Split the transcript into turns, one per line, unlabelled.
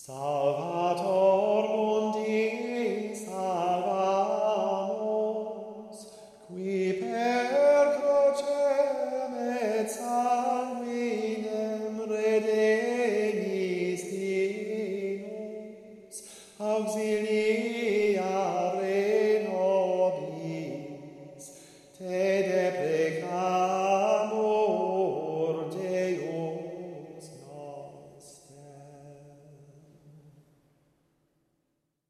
Salvator mundi salvamus, qui per crucem et sanguinem redemistis nos, auxiliis